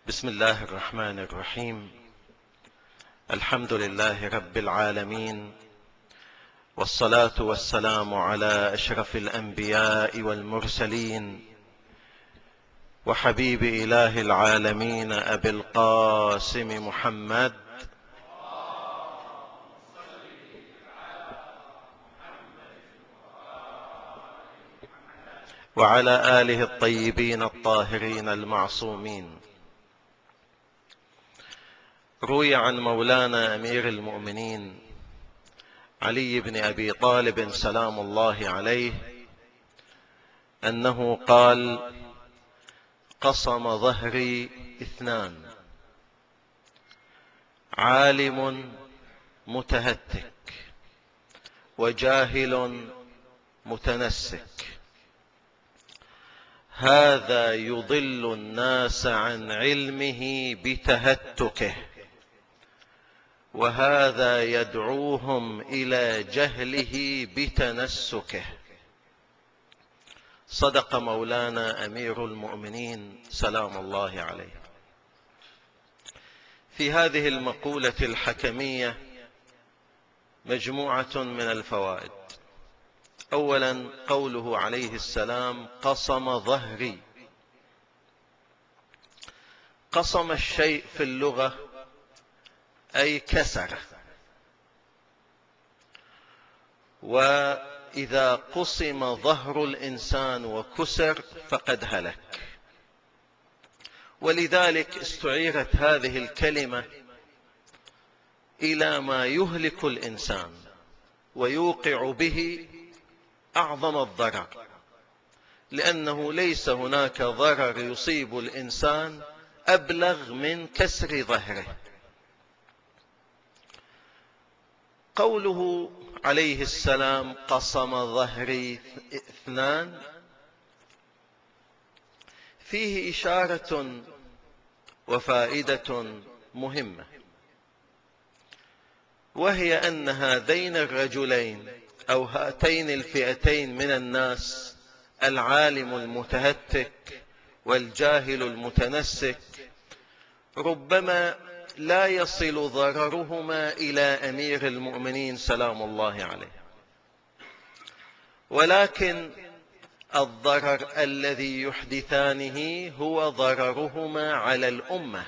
بسم الله الرحمن الرحيم. الحمد لله رب العالمين، والصلاة والسلام على أشرف الأنبياء والمرسلين، وحبيب إله العالمين أبي القاسم محمد وعلى آله الطيبين الطاهرين المعصومين. روي عن مولانا أمير المؤمنين علي بن أبي طالب سلام الله عليه أنه قال: قصم ظهري اثنان: عالم متهتك، وجاهل متنسك. هذا يضل الناس عن علمه بتهتكه، وهذا يدعوهم إلى جهله بتنسكه. صدق مولانا أمير المؤمنين سلام الله عليه. في هذه المقولة الحكمية مجموعة من الفوائد. أولا، قوله عليه السلام: قصم ظهري. قصم الشيء في اللغة أي كسره، وإذا قصم ظهر الإنسان وكسر فقد هلك. ولذلك استعيرت هذه الكلمة إلى ما يهلك الإنسان ويوقع به أعظم الضرر، لأنه ليس هناك ضرر يصيب الإنسان أبلغ من كسر ظهره. قوله عليه السلام: قصم ظهري اثنان، فيه إشارة وفائدة مهمة، وهي أن هذين الرجلين أو هاتين الفئتين من الناس، العالم المتهتك والجاهل المتنسك، ربما لا يصل ضررهما إلى أمير المؤمنين سلام الله عليه، ولكن الضرر الذي يحدثانه هو ضررهما على الأمة،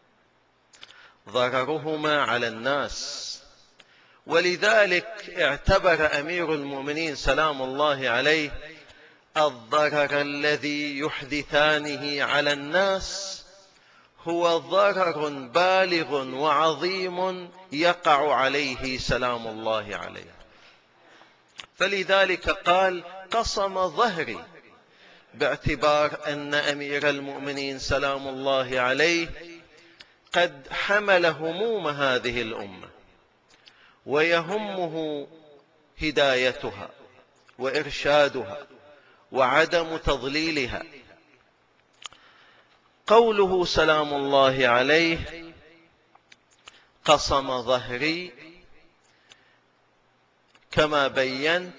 ضررهما على الناس. ولذلك اعتبر أمير المؤمنين سلام الله عليه الضرر الذي يحدثانه على الناس هو ضرر بالغ وعظيم يقع عليه سلام الله عليه. فلذلك قال: قصم ظهري، باعتبار أن أمير المؤمنين سلام الله عليه قد حمل هموم هذه الأمة، ويهمه هدايتها وإرشادها وعدم تضليلها. قوله سلام الله عليه: قصم ظهري، كما بينت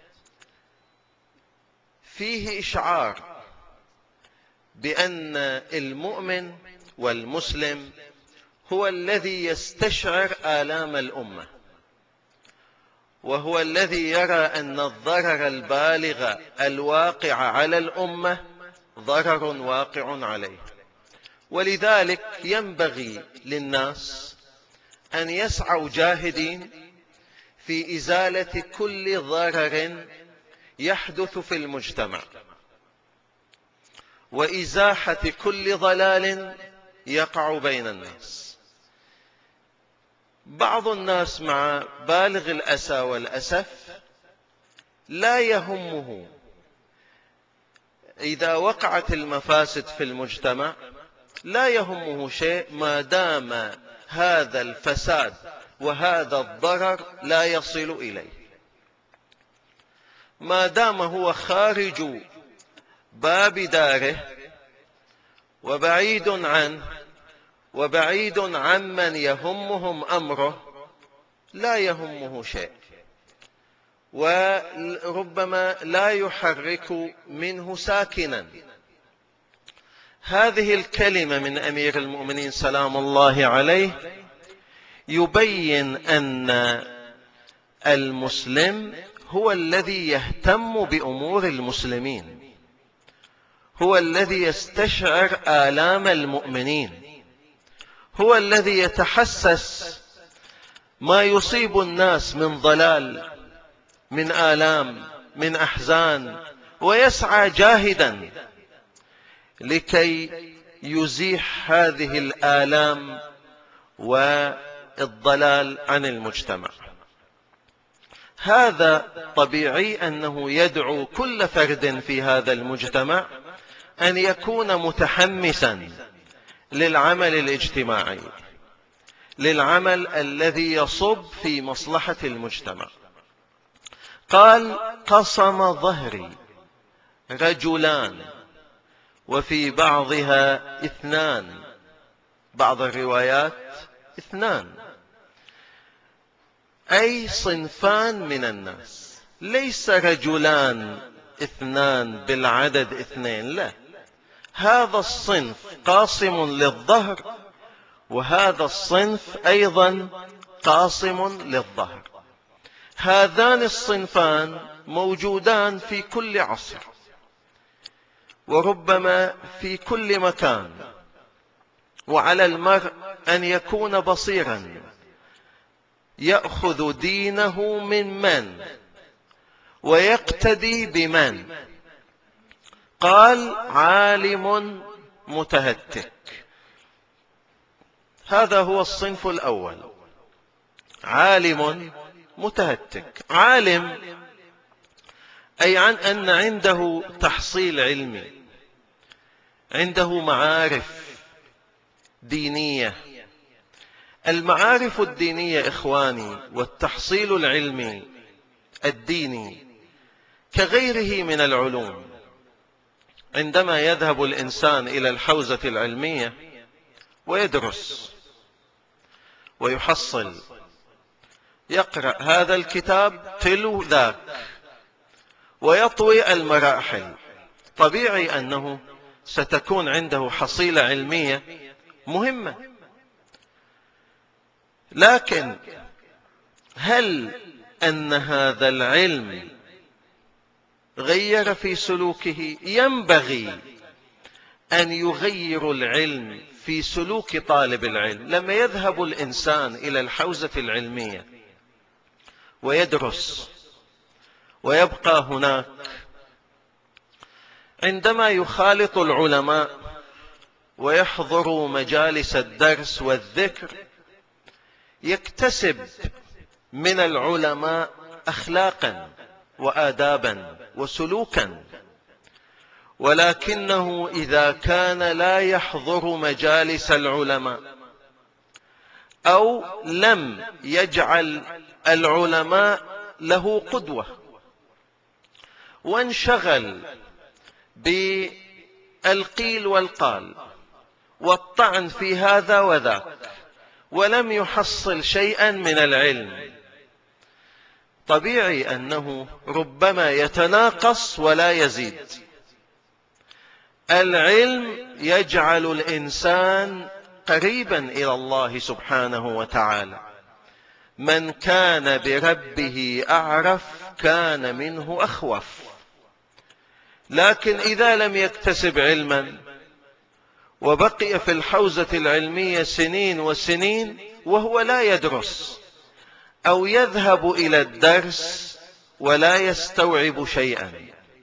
فيه إشعار بأن المؤمن والمسلم هو الذي يستشعر آلام الأمة، وهو الذي يرى أن الضرر البالغ الواقع على الأمة ضرر واقع عليه. ولذلك ينبغي للناس أن يسعوا جاهدين في إزالة كل ضرر يحدث في المجتمع، وإزاحة كل ضلال يقع بين الناس. بعض الناس مع بالغ الأسى والأسف لا يهمه إذا وقعت المفاسد في المجتمع، لا يهمه شيء ما دام هذا الفساد وهذا الضرر لا يصل إليه، ما دام هو خارج باب داره وبعيد عنه وبعيد عمن يهمهم أمره، لا يهمه شيء، وربما لا يحرك منه ساكنا. هذه الكلمة من أمير المؤمنين سلام الله عليه يبين أن المسلم هو الذي يهتم بأمور المسلمين، هو الذي يستشعر آلام المؤمنين، هو الذي يتحسس ما يصيب الناس من ضلال، من آلام، من أحزان، ويسعى جاهدا لكي يزيح هذه الآلام والضلال عن المجتمع. هذا طبيعي أنه يدعو كل فرد في هذا المجتمع أن يكون متحمسا للعمل الاجتماعي، للعمل الذي يصب في مصلحة المجتمع. قال: قصم ظهري رجلان، وفي بعضها 2، بعض الروايات 2، أي صنفان من الناس، ليس رجلان 2 بالعدد 2، لا، هذا الصنف قاصم للظهر، وهذا الصنف أيضا قاصم للظهر. هذان الصنفان موجودان في كل عصر، وربما في كل مكان، وعلى المرء أن يكون بصيرا يأخذ دينه من ويقتدي بمن. قال: عالم متهتك، هذا هو الصنف الأول، عالم متهتك. عالم أي عن أن عنده تحصيل علمي، عنده معارف دينية. المعارف الدينية إخواني والتحصيل العلمي الديني كغيره من العلوم. عندما يذهب الإنسان إلى الحوزة العلمية ويدرس ويحصل، يقرأ هذا الكتاب تلو ذاك ويطوي المراحل، طبيعي أنه ستكون عنده حصيلة علمية مهمة. لكن هل أن هذا العلم غير في سلوكه؟ ينبغي أن يغير العلم في سلوك طالب العلم. لما يذهب الإنسان إلى الحوزة العلمية ويدرس ويبقى هناك، عندما يخالط العلماء ويحضر مجالس الدرس والذكر، يكتسب من العلماء أخلاقا وآدابا وسلوكا. ولكنه إذا كان لا يحضر مجالس العلماء أو لم يجعل العلماء له قدوة، وانشغل بالقيل والقال والطعن في هذا وذاك، ولم يحصل شيئا من العلم، طبيعي أنه ربما يتناقص ولا يزيد. العلم يجعل الإنسان قريبا إلى الله سبحانه وتعالى. من كان بربه أعرف كان منه أخوف. لكن إذا لم يكتسب علما وبقي في الحوزة العلمية سنين وسنين وهو لا يدرس، أو يذهب إلى الدرس ولا يستوعب شيئا،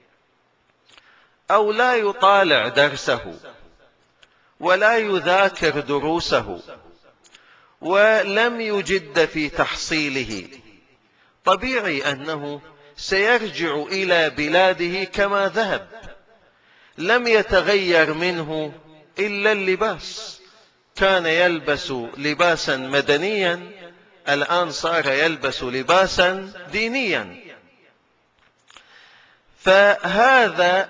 أو لا يطالع درسه ولا يذاكر دروسه ولم يجد في تحصيله، طبيعي أنه سيرجع إلى بلاده كما ذهب. لم يتغير منه إلا اللباس، كان يلبس لباسا مدنيا، الآن صار يلبس لباسا دينيا. فهذا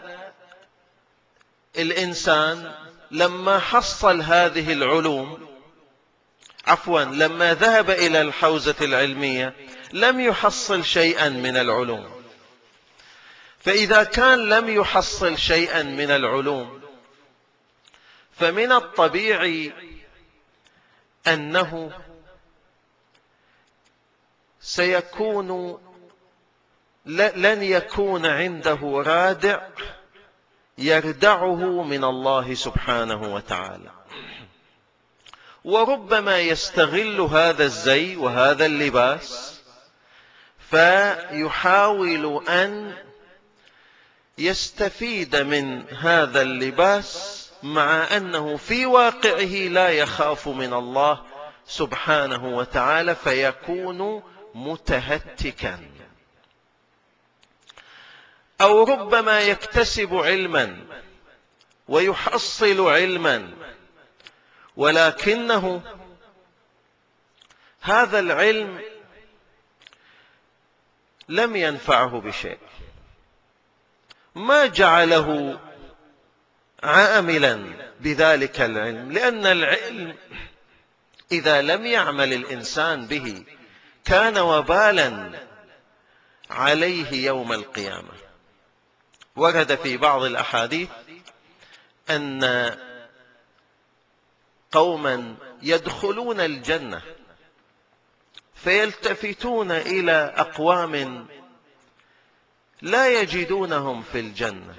الإنسان لما حصل هذه العلوم، لما ذهب إلى الحوزة العلمية لم يحصل شيئا من العلوم. فإذا كان لم يحصل شيئا من العلوم فمن الطبيعي أنه لن يكون عنده رادع يردعه من الله سبحانه وتعالى، وربما يستغل هذا الزي وهذا اللباس فيحاول أن يستفيد من هذا اللباس، مع أنه في واقعه لا يخاف من الله سبحانه وتعالى، فيكون متهتكا. أو ربما يكتسب علما ويحصل علما، ولكنه هذا العلم لم ينفعه بشيء، ما جعله عاملا بذلك العلم، لأن العلم إذا لم يعمل الإنسان به كان وبالا عليه يوم القيامة. ورد في بعض الأحاديث أن قوما يدخلون الجنة فيلتفتون إلى أقوام لا يجدونهم في الجنة،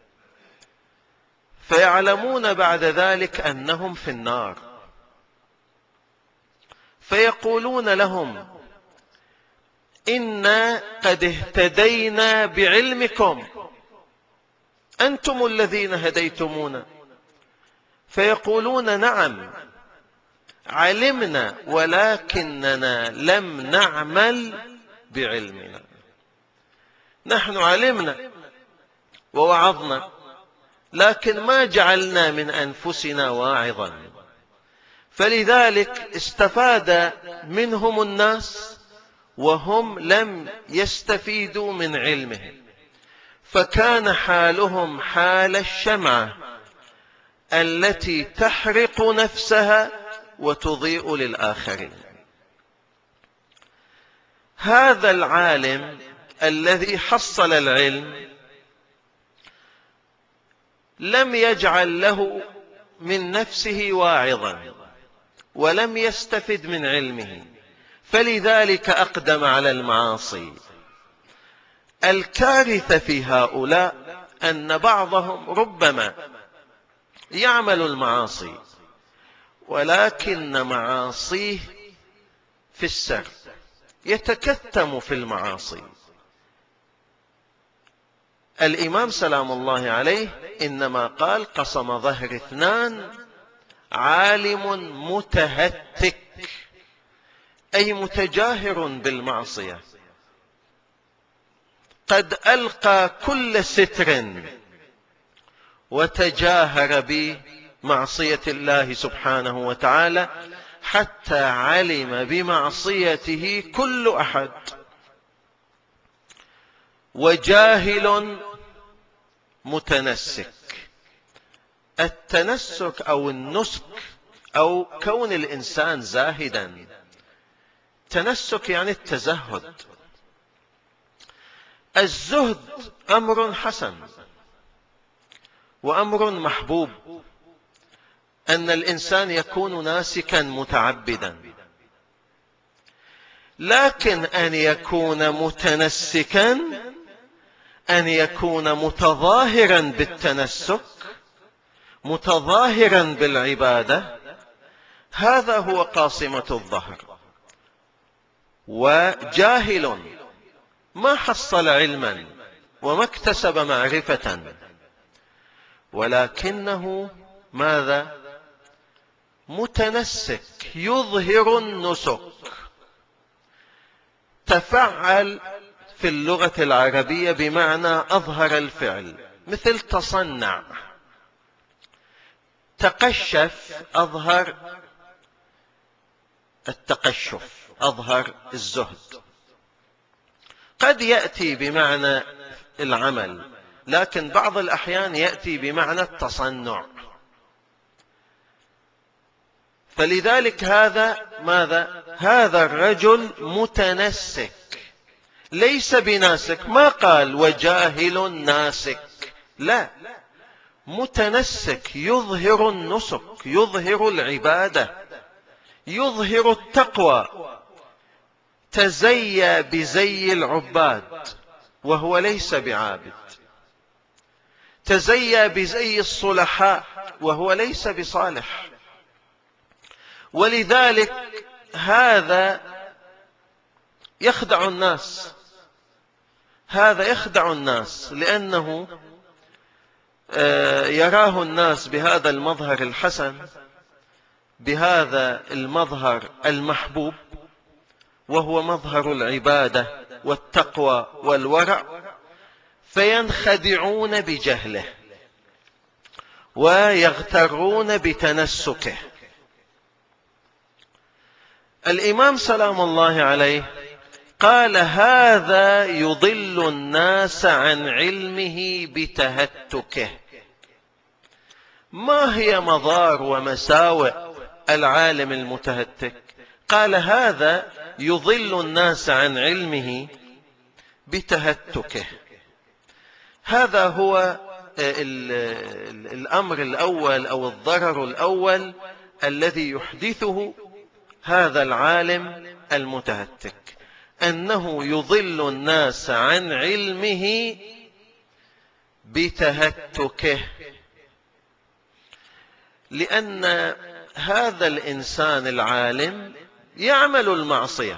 فيعلمون بعد ذلك أنهم في النار، فيقولون لهم: إنا قد اهتدينا بعلمكم، أنتم الذين هديتمونا. فيقولون: نعم علمنا، ولكننا لم نعمل بعلمنا. نحن علمنا ووعظنا، لكن ما جعلنا من أنفسنا واعظا، فلذلك استفاد منهم الناس وهم لم يستفيدوا من علمهم، فكان حالهم حال الشمعة التي تحرق نفسها وتضيء للآخرين. هذا العالم الذي حصل العلم لم يجعل له من نفسه واعظا ولم يستفد من علمه، فلذلك أقدم على المعاصي. الكارثة في هؤلاء أن بعضهم ربما يعمل المعاصي، ولكن معاصيه في السر، يتكتم في المعاصي. الإمام سلام الله عليه إنما قال: قسم ظهر اثنان، عالم متهتك، أي متجاهر بالمعصية، قد ألقى كل ستر وتجاهر بمعصية الله سبحانه وتعالى حتى علم بمعصيته كل أحد. وجاهل متنسك. التنسك أو النسك أو كون الإنسان زاهدا، تنسك يعني التزهد. الزهد أمر حسن وأمر محبوب، أن الإنسان يكون ناسكا متعبدا، لكن أن يكون متنسكا، أن يكون متظاهرا بالتنسك، متظاهرا بالعبادة، هذا هو قاصمة الظهر. وجاهل ما حصل علما وما اكتسب معرفة، ولكنه ماذا؟ متنسك، يظهر النسك. تفعل في اللغة العربية بمعنى أظهر الفعل، مثل تصنع. تقشف، أظهر التقشف، أظهر الزهد. قد يأتي بمعنى العمل، لكن بعض الأحيان يأتي بمعنى التصنع. فلذلك هذا ماذا؟ هذا الرجل متنسك، ليس بناسك. ما قال وجاهل ناسك، لا، متنسك، يظهر النسك، يظهر العبادة، يظهر التقوى، تزيى بزي العباد وهو ليس بعابد، تزيى بزي الصلحاء وهو ليس بصالح. ولذلك هذا يخدع الناس، هذا يخدع الناس، لأنه يراه الناس بهذا المظهر الحسن، بهذا المظهر المحبوب، وهو مظهر العبادة والتقوى والورع، فينخدعون بجهله ويغترون بتنسكه. الإمام سلام الله عليه قال: هذا يضل الناس عن علمه بتهتكه. ما هي مضار ومساوئ العالم المتهتك؟ قال: هذا يضل الناس عن علمه بتهتكه. هذا هو الأمر الأول أو الضرر الأول الذي يحدثه هذا العالم المتهتك، أنه يضل الناس عن علمه بتهتكه. لأن هذا الإنسان العالم يعمل المعصية،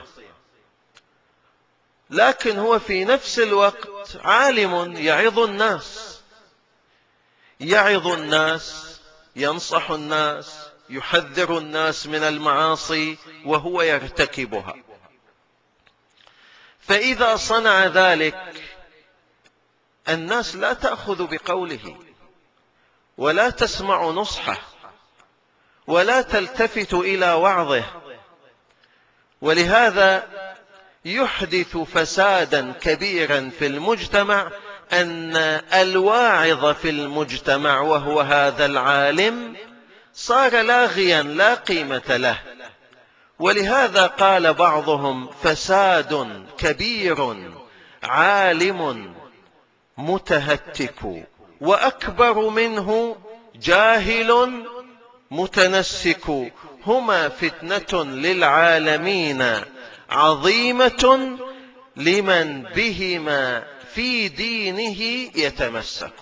لكن هو في نفس الوقت عالم، يعظ الناس، يعظ الناس، ينصح الناس، يحذر الناس من المعاصي وهو يرتكبها. فإذا صنع ذلك الناس لا تأخذ بقوله ولا تسمع نصحه ولا تلتفت إلى وعظه، ولهذا يحدث فسادا كبيرا في المجتمع أن الواعظ في المجتمع وهو هذا العالم صار لاغيا لا قيمة له. ولهذا قال بعضهم: فساد كبير عالم متهتك، وأكبر منه جاهل متنسك، هما فتنة للعالمين عظيمة لمن بهما في دينه يتمسك.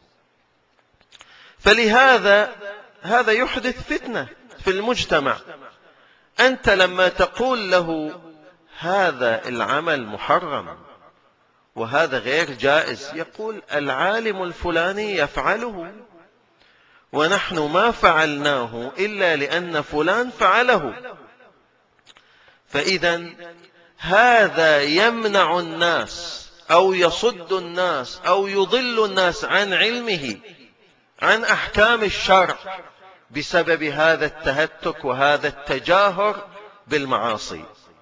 فلهذا هذا يحدث فتنة في المجتمع. أنت لما تقول له هذا العمل محرم وهذا غير جائز، يقول: العالم الفلاني يفعله ونحن ما فعلناه إلا لأن فلان فعله. فإذا هذا يمنع الناس أو يصد الناس أو يضل الناس عن علمه، عن أحكام الشرع، بسبب هذا التهتك وهذا التجاهر بالمعاصي.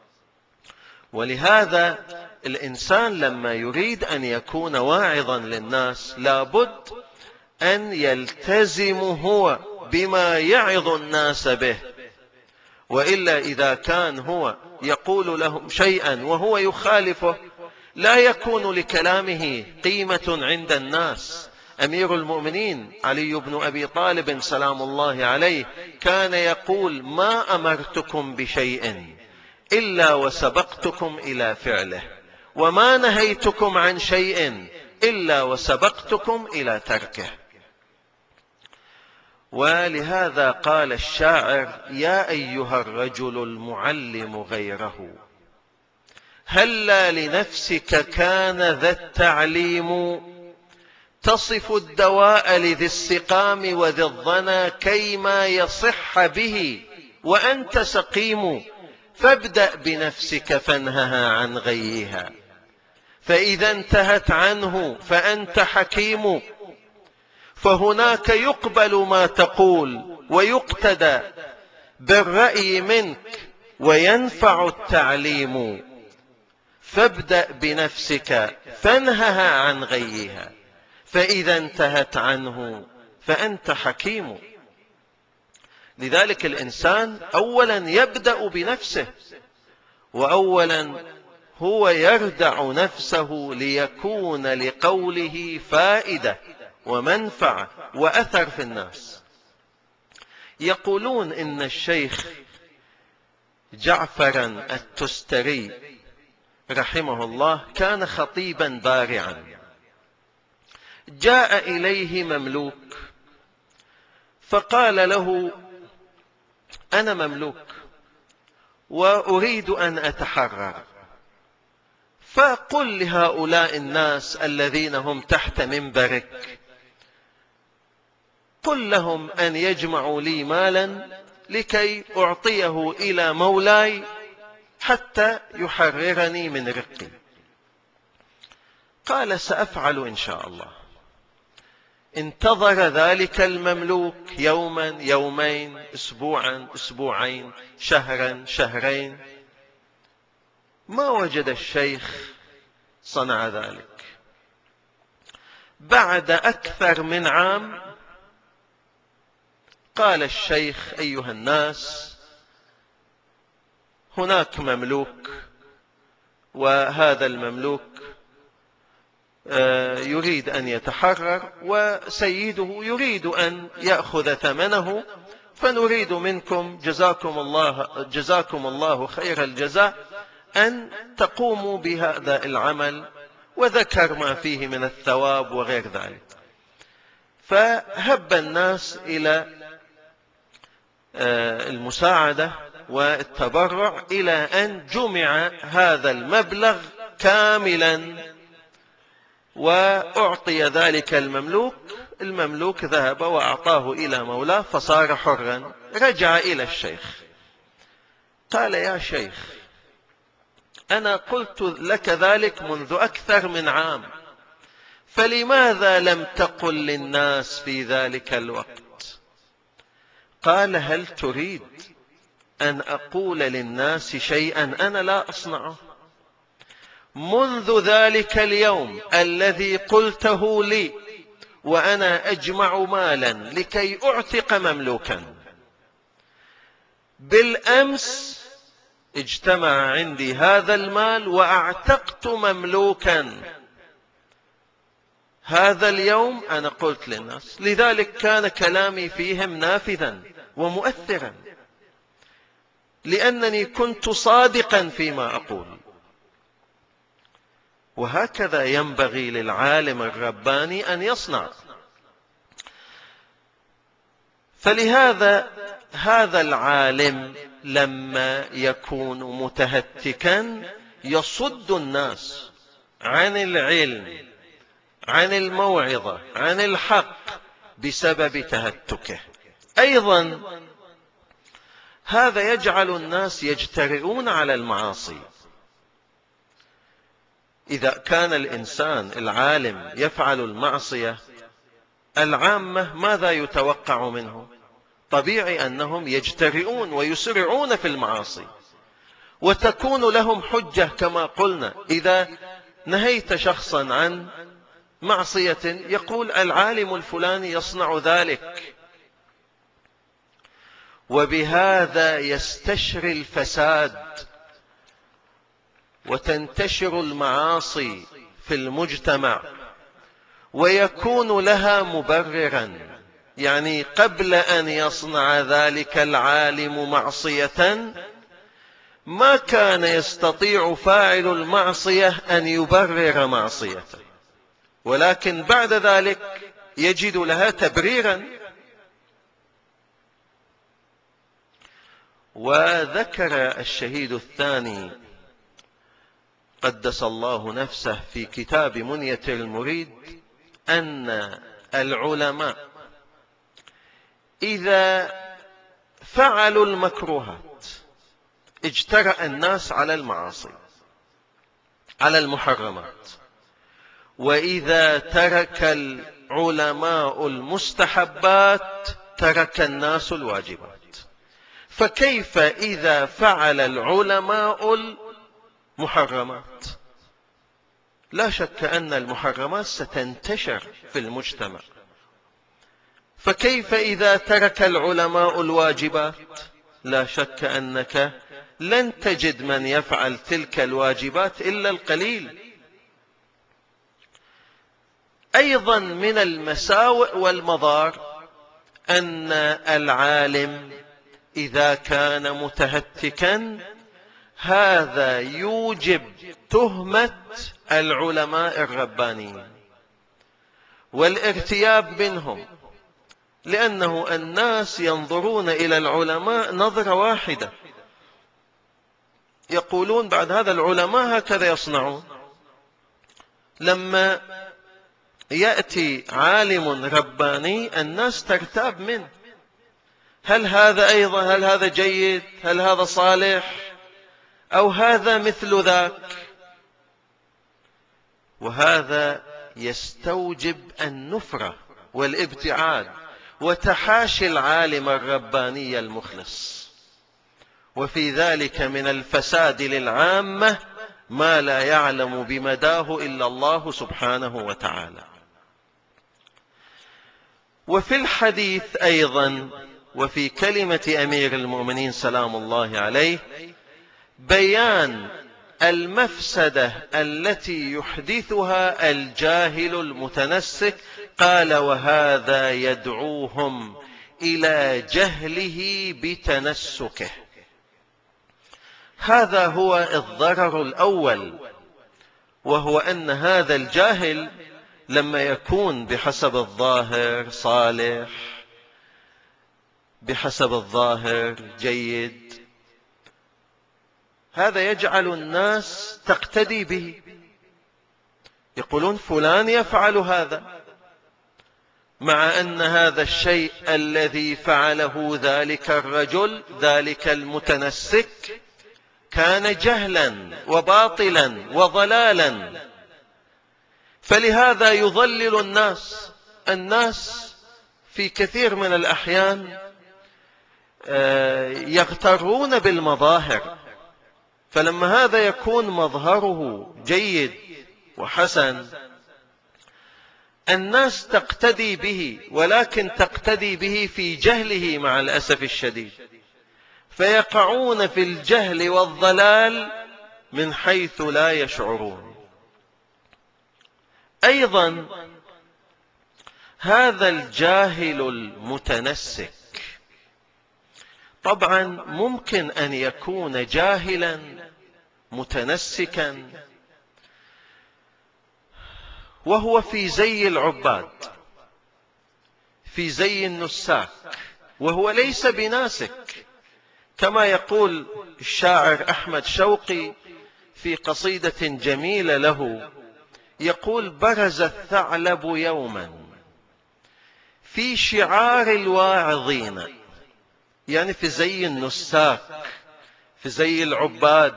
ولهذا الإنسان لما يريد أن يكون واعظا للناس لابد أن يلتزم هو بما يعظ الناس به، وإلا إذا كان هو يقول لهم شيئا وهو يخالفه لا يكون لكلامه قيمة عند الناس. أمير المؤمنين علي بن أبي طالب سلام الله عليه كان يقول: ما أمرتكم بشيء إلا وسبقتكم إلى فعله، وما نهيتكم عن شيء إلا وسبقتكم إلى تركه. ولهذا قال الشاعر: يا أيها الرجل المعلم غيره، هلا لنفسك كان ذا التعليم، تصف الدواء لذي السقام وذي الظنا كيما يصح به وأنت سقيم، فابدأ بنفسك فانهها عن غيها، فإذا انتهت عنه فأنت حكيم، فهناك يقبل ما تقول ويقتدى بالرأي منك وينفع التعليم، فابدأ بنفسك فانهها عن غيها، فإذا انتهت عنه فأنت حكيم. لذلك الإنسان أولا يبدأ بنفسه، وأولا هو يردع نفسه ليكون لقوله فائدة ومنفعة وأثر في الناس. يقولون إن الشيخ جعفرا التستري رحمه الله كان خطيبا بارعا. جاء إليه مملوك فقال له: أنا مملوك وأريد أن أتحرر، فقل لهؤلاء الناس الذين هم تحت منبرك، قل لهم أن يجمعوا لي مالا لكي أعطيه إلى مولاي حتى يحررني من رقي. قال: سأفعل إن شاء الله. انتظر ذلك المملوك يوما، يومين، أسبوعا، أسبوعين، شهرا، شهرين، ما وجد الشيخ صنع ذلك. بعد أكثر من عام قال الشيخ: أيها الناس، هناك مملوك، وهذا المملوك يريد أن يتحرر، وسيده يريد أن يأخذ ثمنه، فنريد منكم جزاكم الله خير الجزاء أن تقوموا بهذا العمل، وذكر ما فيه من الثواب وغير ذلك. فهب الناس إلى المساعدة والتبرع إلى أن جمع هذا المبلغ كاملا وأعطي ذلك المملوك ذهب وأعطاه إلى مولاه فصار حرا. رجع إلى الشيخ قال: يا شيخ، أنا قلت لك ذلك منذ أكثر من عام، فلماذا لم تقل للناس في ذلك الوقت؟ قال: هل تريد أن أقول للناس شيئا أنا لا أصنعه؟ منذ ذلك اليوم الذي قلته لي وأنا أجمع مالا لكي أعتق مملوكا، بالأمس اجتمع عندي هذا المال وأعتقت مملوكا. هذا اليوم أنا قلت للناس، لذلك كان كلامي فيهم نافذا ومؤثرا، لأنني كنت صادقا فيما أقول. وهكذا ينبغي للعالم الرباني أن يصنع. فلهذا هذا العالم لما يكون متهتكا يصد الناس عن العلم، عن الموعظة، عن الحق بسبب تهتكه. أيضا هذا يجعل الناس يجترئون على المعاصي. إذا كان الإنسان العالم يفعل المعصية، العامة ماذا يتوقع منه؟ طبيعي أنهم يجترئون ويسرعون في المعاصي، وتكون لهم حجة كما قلنا. إذا نهيت شخصا عن معصية يقول: العالم الفلاني يصنع ذلك. وبهذا يستشري الفساد وتنتشر المعاصي في المجتمع، ويكون لها مبررا. يعني قبل أن يصنع ذلك العالم معصية ما كان يستطيع فاعل المعصية أن يبرر معصيته، ولكن بعد ذلك يجد لها تبريرا. وذكر الشهيد الثاني قدس الله نفسه في كتاب منية المريد أن العلماء إذا فعلوا المكروهات اجترأ الناس على المعاصي، على المحرمات، وإذا ترك العلماء المستحبات ترك الناس الواجبات. فكيف إذا فعل العلماء المحرمات؟ لا شك أن المحرمات ستنتشر في المجتمع. فكيف إذا ترك العلماء الواجبات؟ لا شك أنك لن تجد من يفعل تلك الواجبات إلا القليل. أيضا من المساوئ والمضار أن العالم إذا كان متهتكا هذا يوجب تهمة العلماء الربانيين والارتياب منهم، لأنه الناس ينظرون إلى العلماء نظرة واحدة، يقولون بعد هذا العلماء هكذا يصنعون. لما يأتي عالم رباني الناس ترتاب منه، هل هذا جيد، هل هذا صالح، أو هذا مثل ذاك؟ وهذا يستوجب النفرة والابتعاد وتحاشي العالم الرباني المخلص، وفي ذلك من الفساد للعامة ما لا يعلم بمداه إلا الله سبحانه وتعالى. وفي الحديث أيضا وفي كلمة أمير المؤمنين سلام الله عليه بيان المفسدة التي يحدثها الجاهل المتنسك، قال: وهذا يدعوهم إلى جهله بتنسكه. هذا هو الضرر الأول، وهو أن هذا الجاهل لما يكون بحسب الظاهر صالح، بحسب الظاهر جيد، هذا يجعل الناس تقتدي به، يقولون فلان يفعل هذا، مع أن هذا الشيء الذي فعله ذلك الرجل ذلك المتنسك كان جهلا وباطلا وضلالا. فلهذا يضلل الناس في كثير من الأحيان يغترون بالمظاهر، فلما هذا يكون مظهره جيد وحسن الناس تقتدي به، ولكن تقتدي به في جهله مع الأسف الشديد، فيقعون في الجهل والضلال من حيث لا يشعرون. أيضا هذا الجاهل المتنسك طبعا ممكن أن يكون جاهلا متنسكا وهو في زي العباد، في زي النساك، وهو ليس بناسك، كما يقول الشاعر أحمد شوقي في قصيدة جميلة له، يقول: برز الثعلب يوما في شعار الواعظين، يعني في زي النساك، في زي العباد،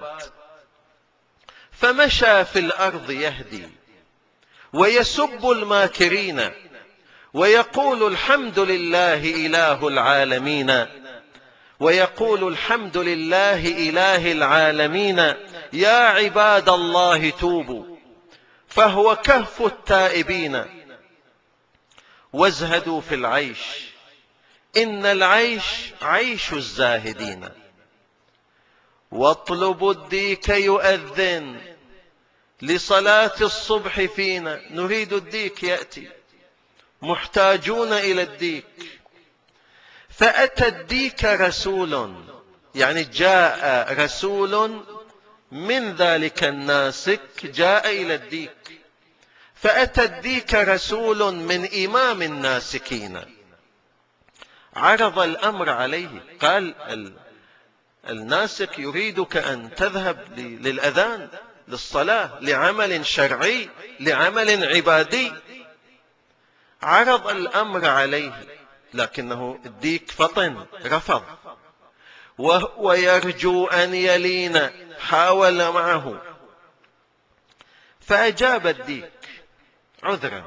فمشى في الأرض يهدي ويسب الماكرين ويقول الحمد لله إله العالمين، ويقول الحمد لله إله العالمين يا عباد الله توبوا، فهو كهف التائبين، وازهدوا في العيش إن العيش عيش الزاهدين، واطلبوا الديك يؤذن لصلاة الصبح فينا، نريد الديك يأتي، محتاجون إلى الديك، فأتى الديك رسول، يعني جاء رسول من ذلك الناسك جاء إلى الديك، فأتى الديك رسول من إمام الناسكين، عرض الأمر عليه، قال: الناسك يريدك أن تذهب للأذان، للصلاة، لعمل شرعي، لعمل عبادي، عرض الأمر عليه، لكنه الديك فطن رفض، وهو يرجو أن يلين، حاول معه، فأجاب الديك عذرا: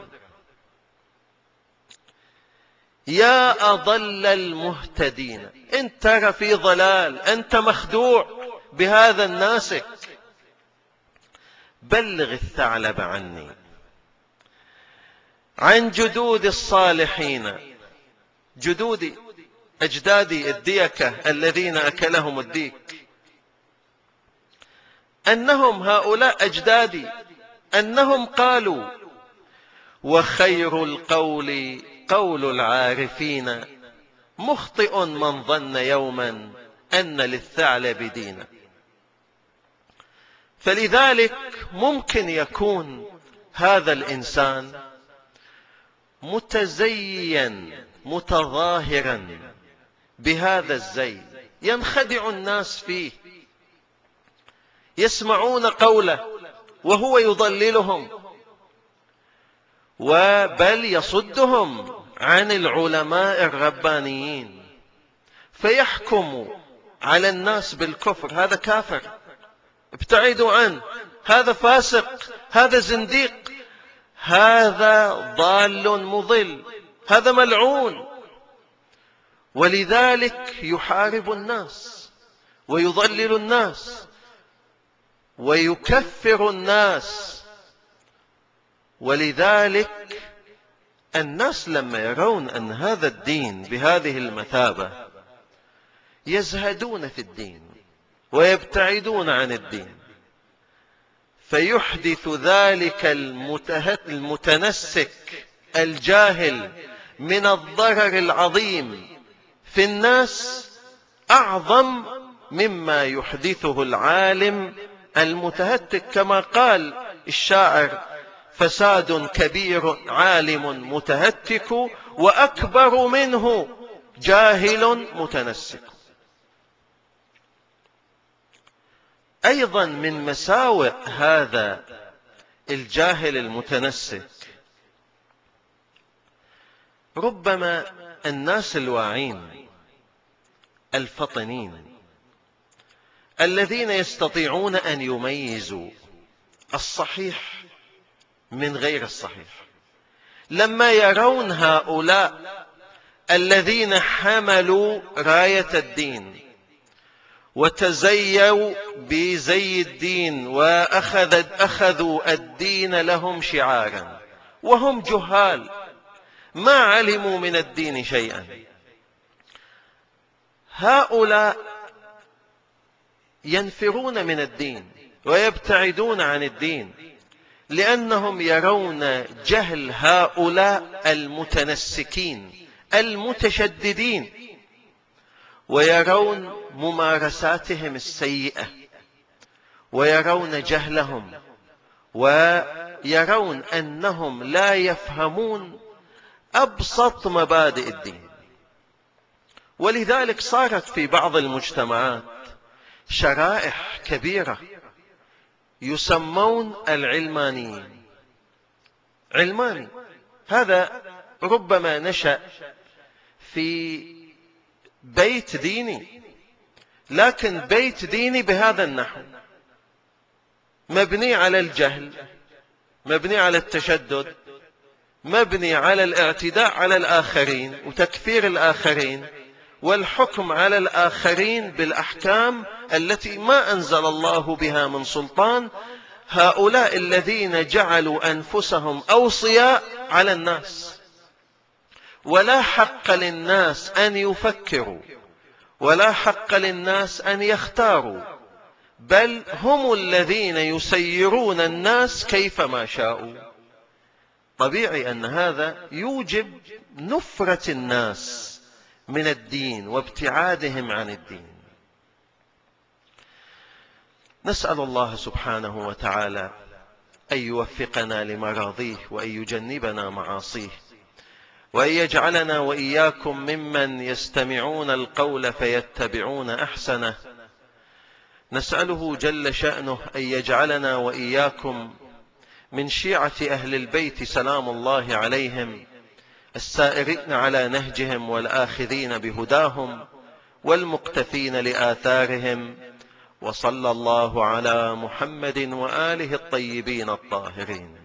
يا أضل المهتدين، انت ترى في ضلال، انت مخدوع بهذا الناسك، بلغ الثعلب عني عن جدود الصالحين، جدودي أجدادي الديكة الذين أكلهم الديك، أنهم هؤلاء أجدادي، أنهم قالوا: وخير القول قول العارفين، مخطئ من ظن يوما أن للثعلب دينا. فلذلك ممكن يكون هذا الإنسان متزين متظاهرا بهذا الزي، ينخدع الناس فيه، يسمعون قوله وهو يضللهم، بل يصدهم عن العلماء الربانيين، فيحكم على الناس بالكفر: هذا كافر، ابتعدوا عنه، هذا فاسق، هذا زنديق، هذا ضال مضل، هذا ملعون. ولذلك يحارب الناس ويضلل الناس ويكفر الناس. ولذلك الناس لما يرون أن هذا الدين بهذه المثابة يزهدون في الدين ويبتعدون عن الدين، فيحدث ذلك المتنسك الجاهل من الضرر العظيم في الناس أعظم مما يحدثه العالم المتهتك، كما قال الشاعر: فساد كبير عالم متهتك، وأكبر منه جاهل متنسك. أيضا من مساوئ هذا الجاهل المتنسك ربما الناس الواعين الفطنين الذين يستطيعون أن يميزوا الصحيح من غير الصحيح، لما يرون هؤلاء الذين حملوا راية الدين وتزيوا بزي الدين وأخذوا الدين لهم شعارا وهم جهال ما علموا من الدين شيئا، هؤلاء ينفرون من الدين ويبتعدون عن الدين، لأنهم يرون جهل هؤلاء المتنسكين المتشددين، ويرون ممارساتهم السيئة، ويرون جهلهم، ويرون أنهم لا يفهمون أبسط مبادئ الدين. ولذلك صارت في بعض المجتمعات شرائح كبيرة يسمون العلمانيين. علماني هذا ربما نشأ في بيت ديني، لكن بيت ديني بهذا النحو، مبني على الجهل، مبني على التشدد، مبني على الاعتداء على الآخرين وتكفير الآخرين والحكم على الآخرين بالأحكام التي ما أنزل الله بها من سلطان. هؤلاء الذين جعلوا أنفسهم أوصياء على الناس، ولا حق للناس أن يفكروا، ولا حق للناس أن يختاروا، بل هم الذين يسيرون الناس كيفما شاءوا. طبيعي أن هذا يوجب نفرة الناس من الدين وابتعادهم عن الدين. نسأل الله سبحانه وتعالى أن يوفقنا لمراضيه، وأن يجنبنا معاصيه، وأن يجعلنا وإياكم ممن يستمعون القول فيتبعون أحسنه. نسأله جل شأنه أن يجعلنا وإياكم من شيعة أهل البيت سلام الله عليهم، السائرين على نهجهم والآخذين بهداهم والمقتفين لآثارهم. وصلى الله على محمد وآله الطيبين الطاهرين.